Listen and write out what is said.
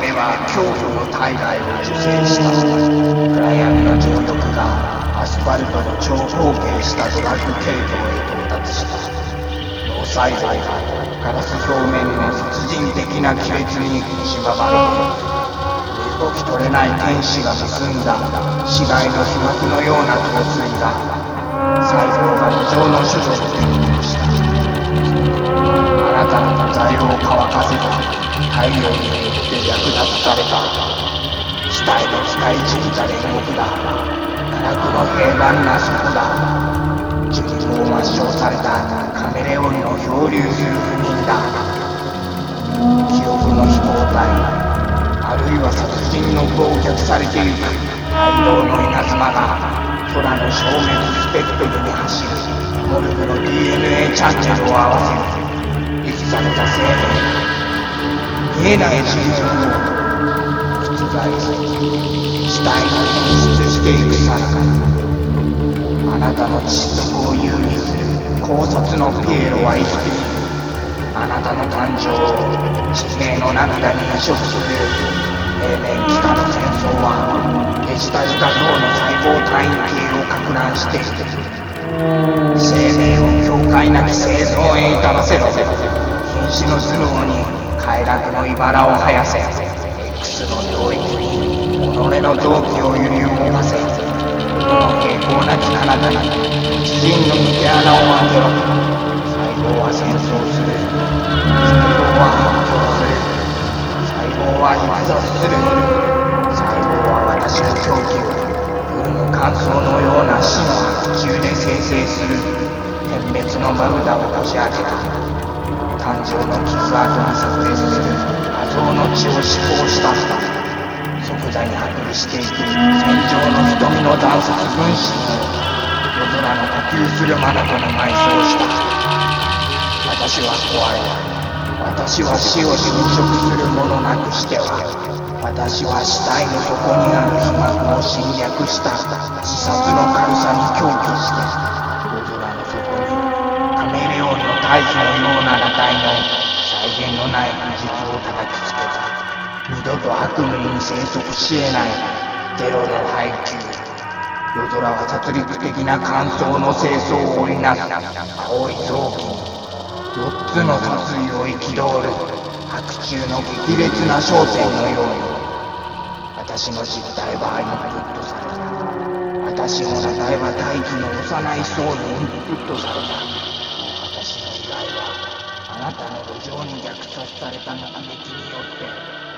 命は恐怖の大概を受精した。暗闇の情欲がアスファルトの超高形したドラッグ系統へ到達した。脳細胞がガラス表面の殺人的な亀裂に縛られている。動き取れない天使が結んだ死骸の皮膜のような陶酔が細胞が路上の種族で通した。あなたの座右を乾かせば太陽によって略奪された死体の機械ちぎった煉獄だ。奈落の平凡な底だ。樹木を抹消されたカメレオンの漂流する不眠だ。記憶の飛行体あるいは殺人の忘却されていく大量の稲妻が空の消滅スペクトルに走る。モルグの DNA チャンネルを合わせる。維持された生命見えない真相を覆す死体が演出していくさなかあなたの窒息を有にする考察のピエロは生きている。あなたの誕生を地平の涙に移植する永年期間の戦争はデジタル画像の細胞単位系を攪乱している。生命を境界なき生存へ至らせろ。瀕死の頭脳に快楽の茨を生やせ。X の領域に己の臓器を揺り動かせ。平行なき彼方に一陣の抜け穴を開けろ。細胞は戦争する。細胞は発狂する。細胞は逸脱する。細胞は私の狂気を夜の乾燥のような死の白昼で生成する。点滅のまぶたをこじ開けた。誕生の傷跡に炸裂する画像の血を思考した。即座に剥離していく戦場の瞳の断殺分子を夜空の呼吸する眼との埋葬した。私は壊れた。私は死を侵食するものなくしては。私は死体の底にある皮膜を侵略した自殺の軽さに狂気して夜空の底にカメレオンの大気のような裸体の際限のない技術を叩きつけた。二度と悪夢に生息し得ないゼロの配給。夜空は殺戮的な乾燥の清掃を織りなす青い臓器に4つの殺意を憤る白昼の激烈な焦点のように私の実体はインプットされた。私の名前は大気の幼い層にインプットされた。私の遺骸はあなたの路上に虐殺された目撃によって